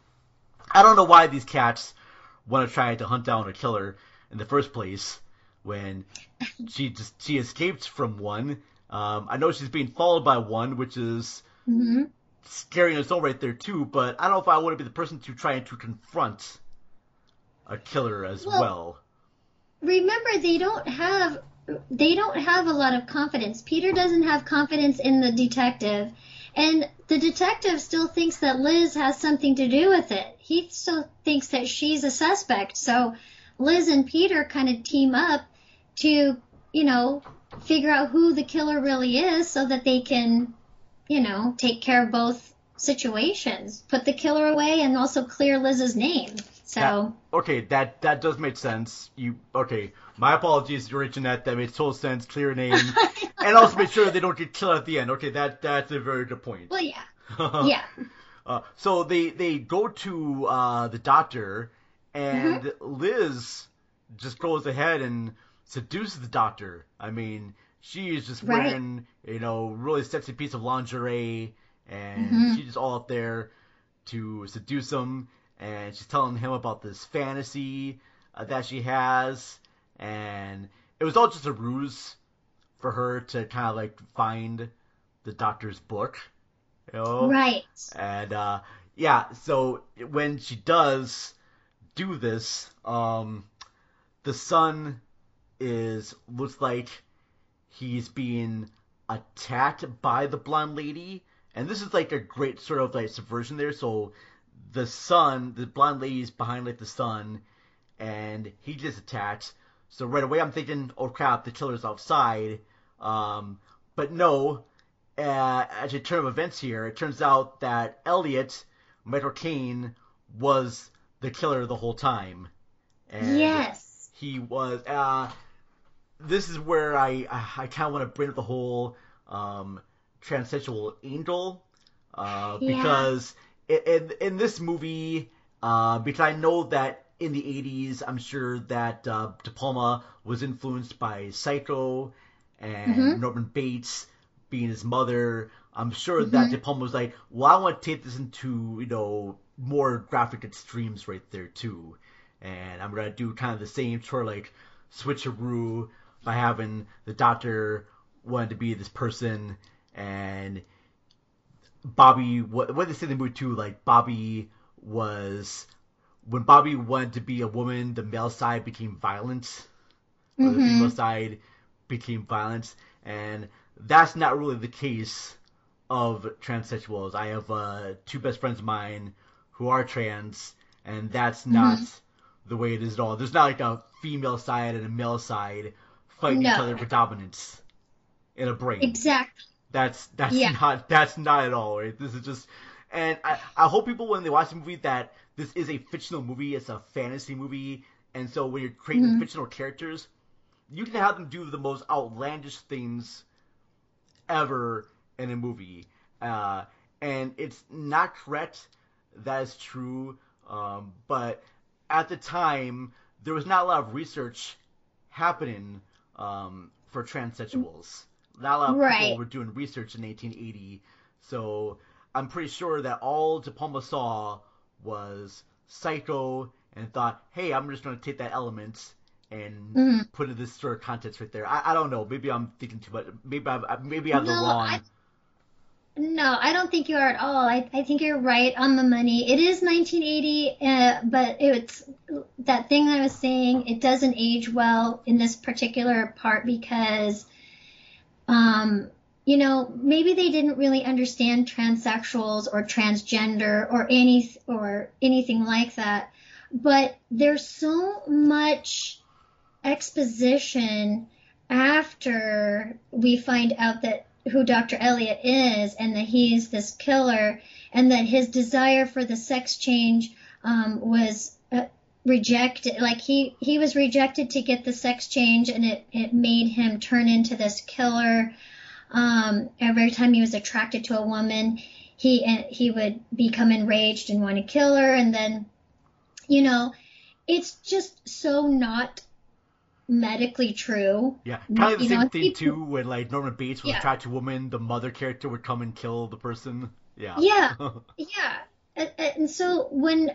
I don't know why these cats want to try to hunt down a killer in the first place when she just she escaped from one. Um, I know she's being followed by one, which is mm-hmm. scary in its own right there too, but I don't know if I want to be the person to try to confront a killer as well. well. Remember, they don't have they don't have a lot of confidence. Peter doesn't have confidence in the detective, and the detective still thinks that Liz has something to do with it. He still thinks that she's a suspect. So Liz and Peter kind of team up to, you know, figure out who the killer really is so that they can, you know, take care of both situations. Put the killer away and also clear Liz's name. So that, okay, that that does make sense. You okay? My apologies, you're reaching that. That makes total sense. Clear name, and also make sure they don't get killed at the end. Okay, that that's a very good point. Well, yeah, yeah. Uh, so they they go to uh, the doctor, and mm-hmm. Liz just goes ahead and seduces the doctor. I mean, she is just right. wearing, you know, really sexy piece of lingerie, and mm-hmm. she's just all up there to seduce him. And she's telling him about this fantasy uh, that she has, and it was all just a ruse for her to kind of like find the doctor's book, you know? Right. And uh, yeah, so when she does do this, um, the son is looks like he's being attacked by the blonde lady, and this is like a great sort of like subversion there. So the son, the blonde lady's behind like the son, and he gets attacked. So right away I'm thinking, oh crap, the killer's outside. Um, but no, uh, as a turn of events here, it turns out that Elliot, Michael Caine, was the killer the whole time. And yes. He was, uh, this is where I, I kind of want to bring up the whole, um, transsexual angel, uh, yeah. because In, in this movie, uh, because I know that in the eighties, I'm sure that uh, De Palma was influenced by Psycho and mm-hmm. Norman Bates being his mother. I'm sure mm-hmm. that De Palma was like, well, I want to take this into, you know, more graphic extremes right there too. And I'm going to do kind of the same sort of like switcheroo by having the doctor wanted to be this person, and Bobby, what, what did they say in the movie too? Like, Bobby was, when Bobby wanted to be a woman, the male side became violent, or mm-hmm. the female side became violent, and that's not really the case of transsexuals. I have uh, two best friends of mine who are trans, and that's not mm-hmm. the way it is at all. There's not like a female side and a male side fighting no. each other for dominance in a brain. Exactly. That's that's yeah. not that's not at all, right? This is just, and I, I hope people when they watch the movie that this is a fictional movie, it's a fantasy movie, and so when you're creating mm-hmm. fictional characters, you can have them do the most outlandish things ever in a movie, uh, and it's not correct. That is true, um, but at the time there was not a lot of research happening um, for transsexuals. Not a lot of right. people were doing research in eighteen eighty, so I'm pretty sure that all De Palma saw was Psycho and thought, hey, I'm just going to take that element and mm-hmm. put in this sort of context right there. I, I don't know. Maybe I'm thinking too much. Maybe I've, maybe I have no, the wrong... I, no, I don't think you are at all. I, I think you're right on the money. It is nineteen eighty, uh, but it's that thing I was saying, it doesn't age well in this particular part because... Um, you know, maybe they didn't really understand transsexuals or transgender or any or anything like that. But there's so much exposition after we find out that who Doctor Elliot is and that he's this killer, and that his desire for the sex change um, was uh, rejected. Like he, he was rejected to get the sex change, and it, it made him turn into this killer. Um, every time he was attracted to a woman, he he would become enraged and want to kill her. And then, you know, it's just so not medically true. Yeah, kind of the you same know, thing people, too. When like Norman Bates was yeah. attracted to a woman, the mother character would come and kill the person. Yeah. Yeah, yeah. And, and so when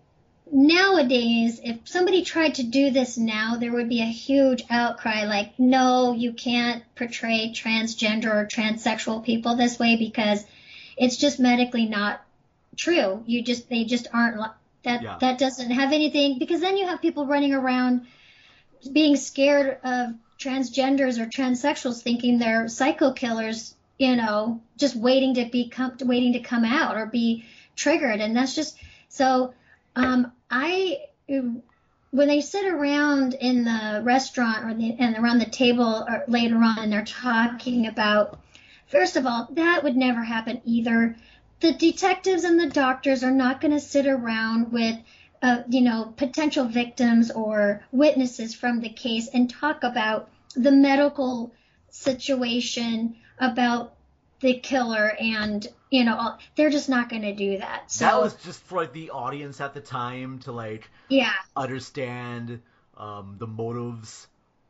nowadays, if somebody tried to do this now, there would be a huge outcry. Like, no, you can't portray transgender or transsexual people this way because it's just medically not true. You just they just aren't. That yeah. that doesn't have anything, because then you have people running around being scared of transgenders or transsexuals, thinking they're psycho killers, you know, just waiting to be come, waiting to come out or be triggered. And that's just so. Um, I when they sit around in the restaurant or the, and around the table or later on, and they're talking about, first of all, that would never happen either. The detectives and the doctors are not going to sit around with, uh, you know, potential victims or witnesses from the case and talk about the medical situation, about the killer, and, you know, they're just not going to do that. So that was just for like the audience at the time to like yeah. understand um, the motives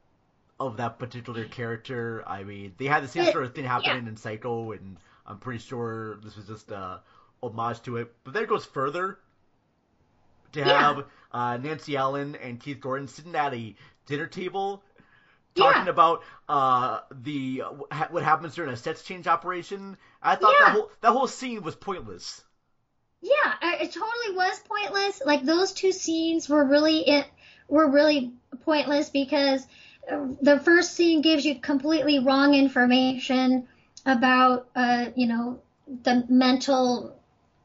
of that particular character. I mean, they had the same but, sort of thing happening yeah. in Psycho, and I'm pretty sure this was just a homage to it. But then it goes further to have yeah. uh, Nancy Allen and Keith Gordon sitting at a dinner table talking yeah. about uh, the what happens during a sex change operation. I thought yeah. that whole that whole scene was pointless. Yeah, it totally was pointless. Like, those two scenes were really it were really pointless because the first scene gives you completely wrong information about, uh, you know, the mental,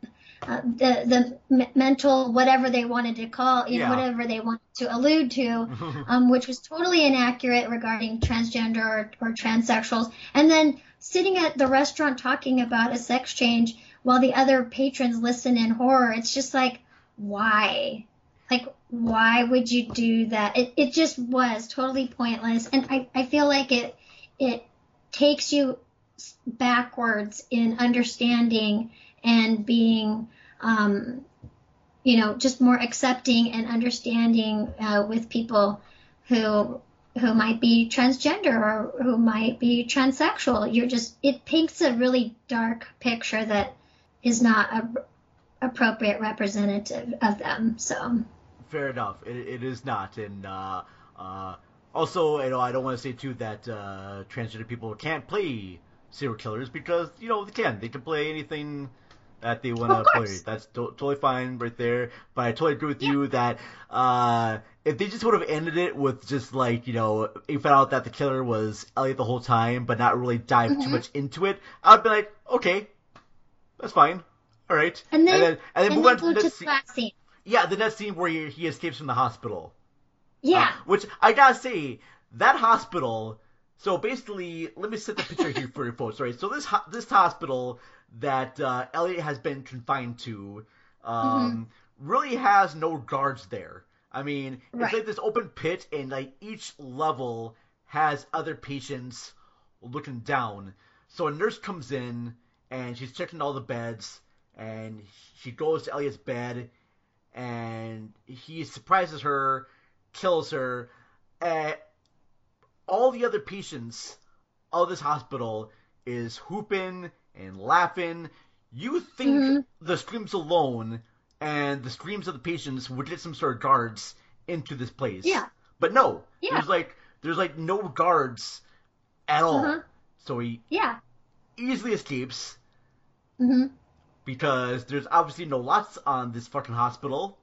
uh, the the m- mental whatever they wanted to call, you yeah. know, whatever they wanted to allude to, um, which was totally inaccurate regarding transgender or, or transsexuals. And then sitting at the restaurant talking about a sex change while the other patrons listen in horror, it's just like, why? Like, why would you do that? It it just was totally pointless, and I, I feel like it it takes you backwards in understanding and being, um, you know, just more accepting and understanding uh, with people who who might be transgender or who might be transsexual. You're just it paints a really dark picture that is not a appropriate representative of them. So. Fair enough. It, it is not, and uh, uh, also, you know, I don't want to say too that uh, transgender people can't play serial killers, because you know they can. They can play anything that they want to play. That's to- totally fine right there. But I totally agree with yeah. you that uh, if they just would have ended it with just like, you know, you found out that the killer was Elliot the whole time, but not really dive mm-hmm. too much into it, I'd be like, okay, that's fine, all right. And then and then, and then and move then on to the to the last scene. Yeah, the next scene where he, he escapes from the hospital. Yeah. Uh, which, I gotta say, that hospital... So, basically, let me set the picture here for you folks, right? So, this ho- this hospital that uh, Elliot has been confined to um, mm-hmm. really has no guards there. I mean, right. it's like this open pit, and, like, each level has other patients looking down. So, a nurse comes in, and she's checking all the beds, and she goes to Elliot's bed, and he surprises her, kills her, and all the other patients of this hospital is whooping and laughing. You think mm-hmm. the screams alone and the screams of the patients would get some sort of guards into this place. Yeah. But no. Yeah. There's like there's like no guards at all. Uh-huh. So he yeah. easily escapes. Mm-hmm. Because there's obviously no lots on this fucking hospital.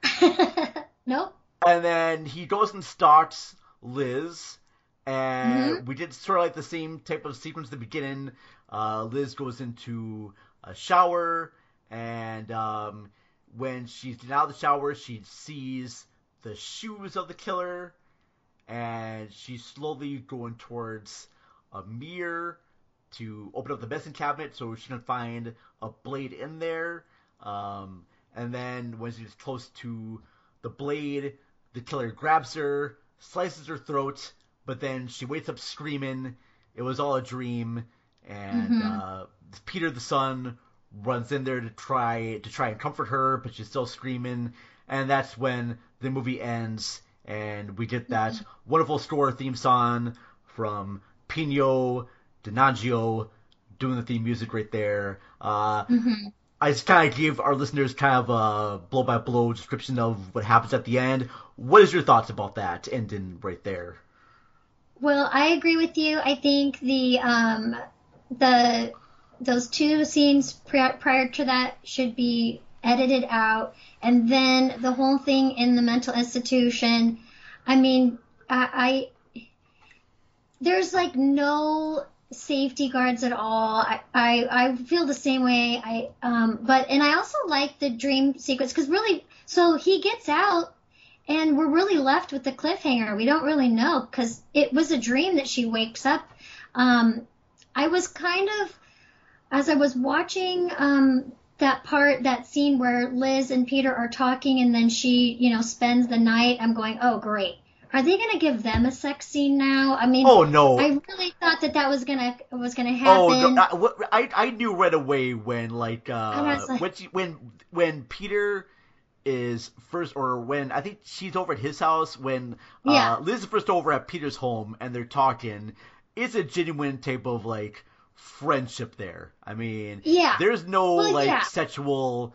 Nope. And then he goes and stalks Liz. And mm-hmm. we did sort of like the same type of sequence at the beginning. Uh, Liz goes into a shower. And um, when she's getting out of the shower, she sees the shoes of the killer. And she's slowly going towards a mirror. to open up the medicine cabinet so she can find a blade in there. Um, and then when she's close to the blade, the killer grabs her, slices her throat, but then she wakes up screaming. It was all a dream, and mm-hmm. uh, Peter the son runs in there to try to try and comfort her, but she's still screaming. And that's when the movie ends, and we get that mm-hmm. wonderful score theme song from Pino Donaggio doing the theme music right there. Uh, mm-hmm. I just kind of gave our listeners kind of a blow-by-blow description of what happens at the end. What is your thoughts about that ending right there? Well, I agree with you. I think the um, the those two scenes pri- prior to that should be edited out, and then the whole thing in the mental institution. I mean, I, I there's like no safety guards at all. I, I, I feel the same way. I um, but and I also like the dream sequence because really, so he gets out. And we're really left with the cliffhanger. We don't really know because it was a dream that she wakes up. Um, I was kind of, as I was watching um, that part, that scene where Liz and Peter are talking and then she, you know, spends the night, I'm going, oh, great. Are they going to give them a sex scene now? I mean, oh, no. I really thought that that was going to was gonna happen. Oh, no. I, I, I knew right away when, like, uh, like when, she, when, when Peter... is first, or when I think she's over at his house, when uh, yeah. Liz is first over at Peter's home and they're talking, it's a genuine type of like friendship there. I mean, yeah. there's no well, like yeah. sexual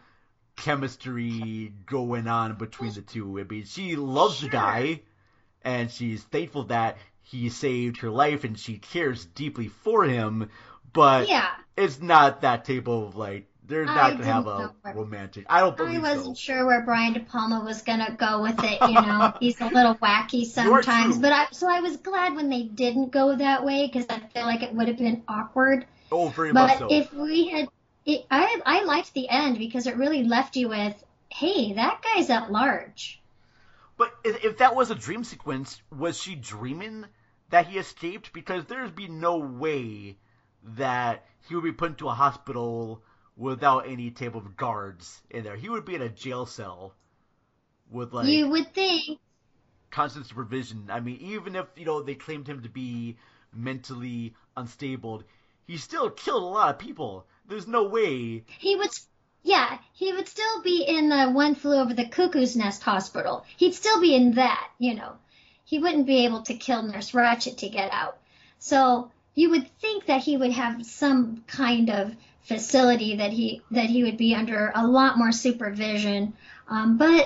chemistry going on between well, the two. I mean, she loves sure. the guy and she's thankful that he saved her life and she cares deeply for him, but yeah. it's not that type of like, they're not going to have a where, romantic... I don't believe so. I wasn't so. sure where Brian De Palma was going to go with it, you know. He's a little wacky sometimes. But I, so I was glad when they didn't go that way because I feel like it would have been awkward. Oh, very but much so. But if we had... It, I, I liked the end because it really left you with, hey, that guy's at large. But if, if that was a dream sequence, was she dreaming that he escaped? Because there'd be no way that he would be put into a hospital... without any type of guards in there. He would be in a jail cell with, like... You would think. Constant supervision. I mean, even if, you know, they claimed him to be mentally unstable, he still killed a lot of people. There's no way... He would... Yeah, he would still be in the One Flew Over the Cuckoo's Nest hospital. He'd still be in that, you know. He wouldn't be able to kill Nurse Ratched to get out. So, you would think that he would have some kind of... facility that he that he would be under a lot more supervision, um, but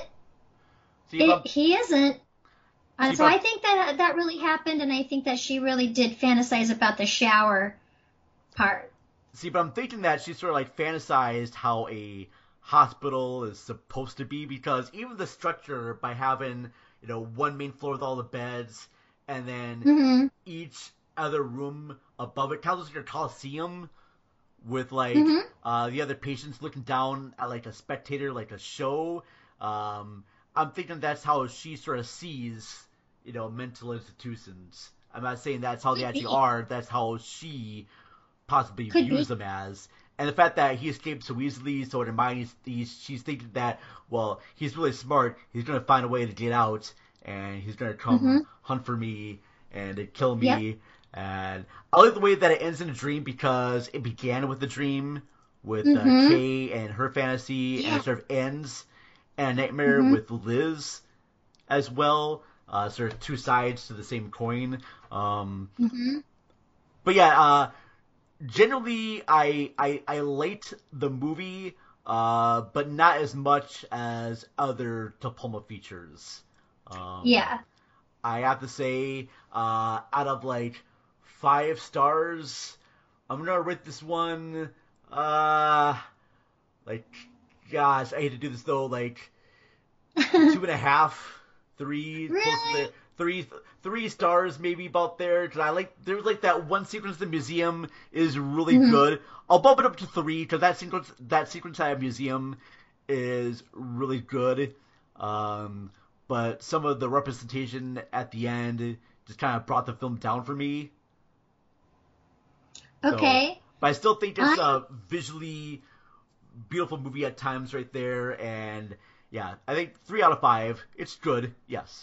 See, it, I'm, he isn't. Uh, See, so I think that that really happened, and I think that she really did fantasize about the shower part. See, but I'm thinking that she sort of like fantasized how a hospital is supposed to be, because even the structure by having, you know, one main floor with all the beds, and then mm-hmm. each other room above it kind of looks like a coliseum. With, like, mm-hmm. uh, the other patients looking down at, like, a spectator, like a show. Um, I'm thinking that's how she sort of sees, you know, mental institutions. I'm not saying that's how they actually are. That's how she possibly Could views be. them as. And the fact that he escaped so easily, so in her mind, he's, he's, she's thinking that, well, he's really smart. He's going to find a way to get out, and he's going to come mm-hmm. hunt for me and kill me. Yep. And I like the way that it ends in a dream because it began with a dream with mm-hmm. uh, Kay and her fantasy, yeah. and it sort of ends in a nightmare mm-hmm. with Liz as well. Uh, sort of two sides to the same coin. Um, mm-hmm. But yeah, uh, generally I, I I liked the movie, uh, but not as much as other De Palma features. Um, yeah. I have to say, uh, out of like five stars, I'm gonna rate this one, uh, like, gosh, I hate to do this though, like, two and a half, three, really? close to the, three, three stars maybe about there, because I like, there's like that one sequence in the museum is really mm-hmm. good. I'll bump it up to three, because that sequence, that sequence at a museum is really good. Um, but some of the representation at the end just kind of brought the film down for me. Okay. So, but I still think it's a visually beautiful movie at times right there. And yeah, I think three out of five. It's good. Yes.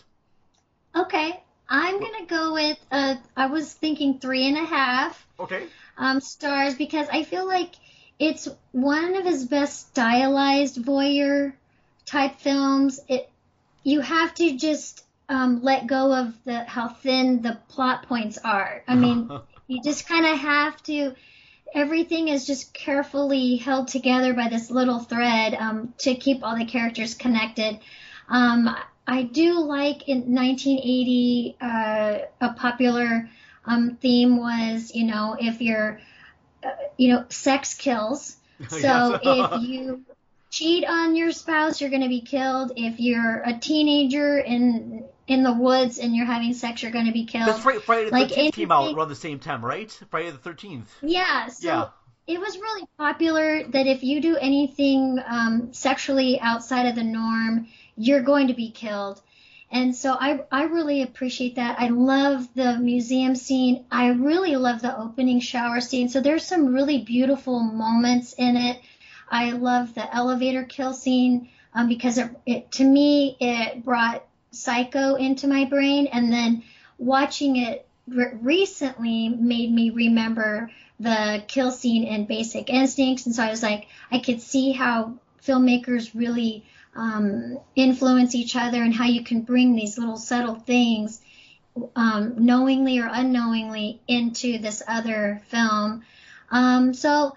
Okay. I'm going to go with, uh, I was thinking three and a half Okay. um, stars because I feel like it's one of his best stylized voyeur type films. It, you have to just um, let go of the how thin the plot points are. I mean, you just kind of have to, everything is just carefully held together by this little thread um, to keep all the characters connected. Um, I do like in nineteen eighty, uh, a popular um, theme was, you know, if you're, uh, you know, sex kills. So if you cheat on your spouse, you're going to be killed. If you're a teenager in in the woods and you're having sex, you're going to be killed. That's right. Friday the like thirteenth came out around the same time, right? Friday the thirteenth. Yeah. So yeah. It was really popular that if you do anything um, sexually outside of the norm, you're going to be killed. And so I, I really appreciate that. I love the museum scene. I really love the opening shower scene. So there's some really beautiful moments in it. I love the elevator kill scene um, because it, it, to me, it brought Psycho into my brain. And then watching it re- recently made me remember the kill scene in Basic Instincts. And so I was like, I could see how filmmakers really um, influence each other and how you can bring these little subtle things um, knowingly or unknowingly into this other film. Um, so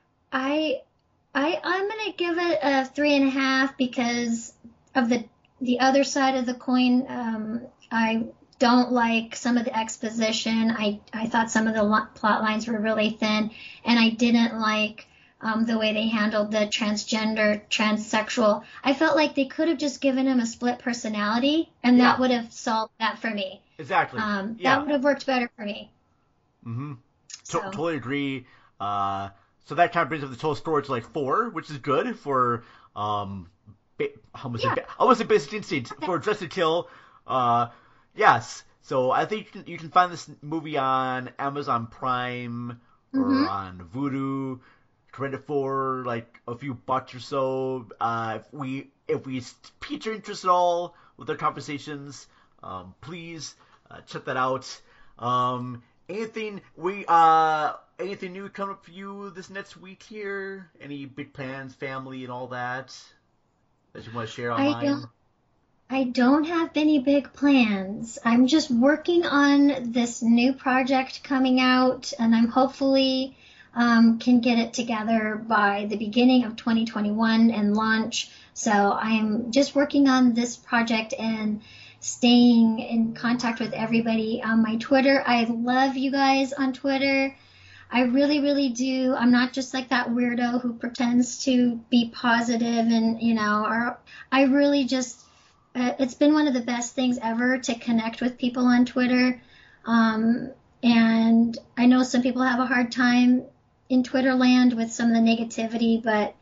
I, I, I'm going to give it a three and a half because of the, the other side of the coin. Um, I don't like some of the exposition. I, I thought some of the lo- plot lines were really thin, and I didn't like um, the way they handled the transgender, transsexual. I felt like they could have just given him a split personality, and Yeah. that would have solved that for me. Exactly. Um, yeah. That would have worked better for me. Mm-hmm. To- So. Totally agree. Uh, so that kind of brings up the total score to like four, which is good for um, ba- how much? Yeah. Ba- I was a Basic Instinct for Dress to Kill. Uh, yes. So I think you can, you can find this movie on Amazon Prime or Mhm. on Vudu. Rent it for like a few bucks or so. Uh, if we if we pique your interest at all with our conversations, um, please uh, check that out. Um, anything we uh anything new coming up for you this next week here? Any big plans, family, and all that that you want to share online? I don't. I don't have any big plans. I'm just working on this new project coming out, and I'm hopefully um, can get it together by the beginning of twenty twenty-one and launch. So I'm just working on this project and staying in contact with everybody on my Twitter. I love you guys on Twitter. I really, really do. I'm not just like that weirdo who pretends to be positive and, you know, or I really just, uh, it's been one of the best things ever to connect with people on Twitter. Um, and I know some people have a hard time in Twitter land with some of the negativity, but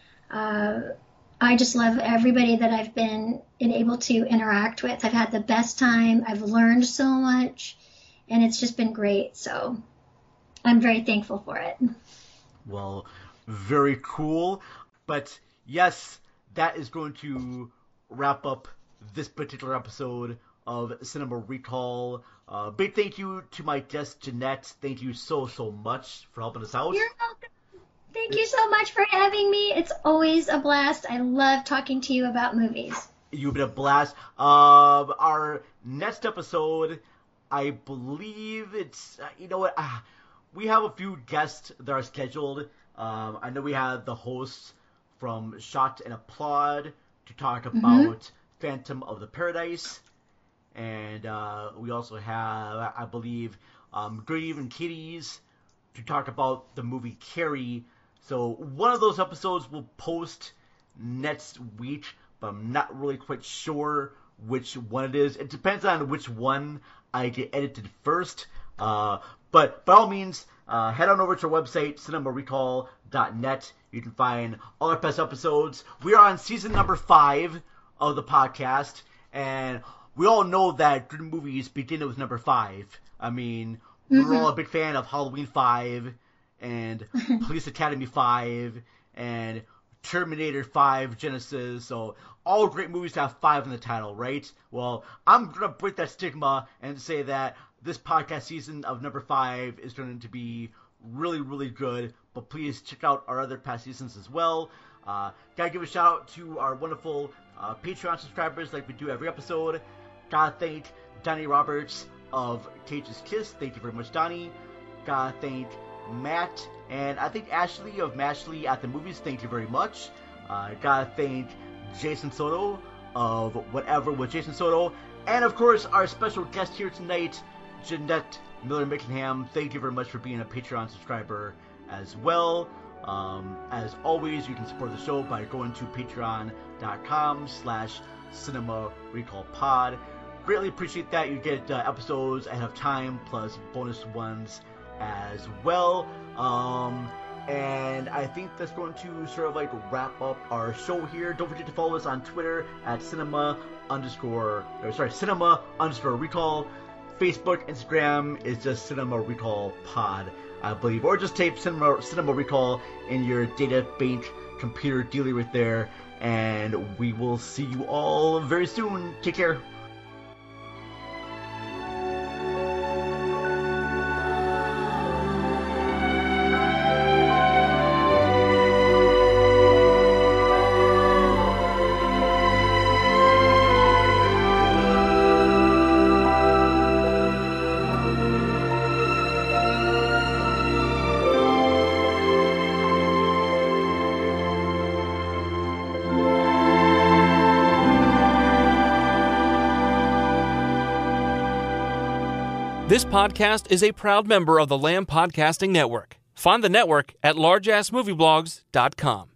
uh, I just love everybody that I've been able to interact with. I've had the best time. I've learned so much, and it's just been great. So I'm very thankful for it. Well, very cool. But yes, that is going to wrap up this particular episode of Cinema Recall. Uh, big thank you to my guest, Jeanette. Thank you so, so much for helping us out. You're welcome. Thank you so much for having me. It's always a blast. I love talking to you about movies. You've been a blast. Um, our next episode, I believe it's, uh, you know what, uh, we have a few guests that are scheduled. Um, I know we have the hosts from Shot and Applaud to talk about Mm-hmm. Phantom of the Paradise. And uh, we also have, I believe, um, Good Evening Kitties to talk about the movie Carrie. So one of those episodes will post next week, but I'm not really quite sure which one it is. It depends on which one I get edited first. Uh, but by all means, uh, head on over to our website, cinema recall dot net. You can find all our past episodes. We are on season number five of the podcast, and we all know that good movies begin with number five. I mean, Mm-hmm. We're all a big fan of Halloween five and Police Academy five and Terminator five Genesis. So all great movies have five in the title, right? Well, I'm going to break that stigma and say that this podcast season of number five is going to be really, really good. But please check out our other past seasons as well. Uh, gotta give a shout out to our wonderful uh, Patreon subscribers like we do every episode. Gotta thank Donnie Roberts of Cage's Kiss. Thank you very much, Donnie. Gotta thank Matt and I think Ashley of Mashley at the Movies. Thank you very much. Uh, gotta thank Jason Soto of Whatever with Jason Soto. And of course, our special guest here tonight, Jeanette Miller-Mickenham. Thank you very much for being a Patreon subscriber as well. Um, as always, you can support the show by going to patreon.com slash cinema recall pod. Greatly appreciate that. You get uh, episodes ahead of time plus bonus ones as well. Um, and I think that's going to sort of like wrap up our show here. Don't forget to follow us on Twitter at cinema underscore, or sorry, cinema underscore recall. Facebook, Instagram is just Cinema Recall Pod, I believe. Or just type Cinema, Cinema Recall in your data bank computer dealer right there. And we will see you all very soon. Take care. This podcast is a proud member of the Lamb Podcasting Network. Find the network at large ass movie blogs dot com.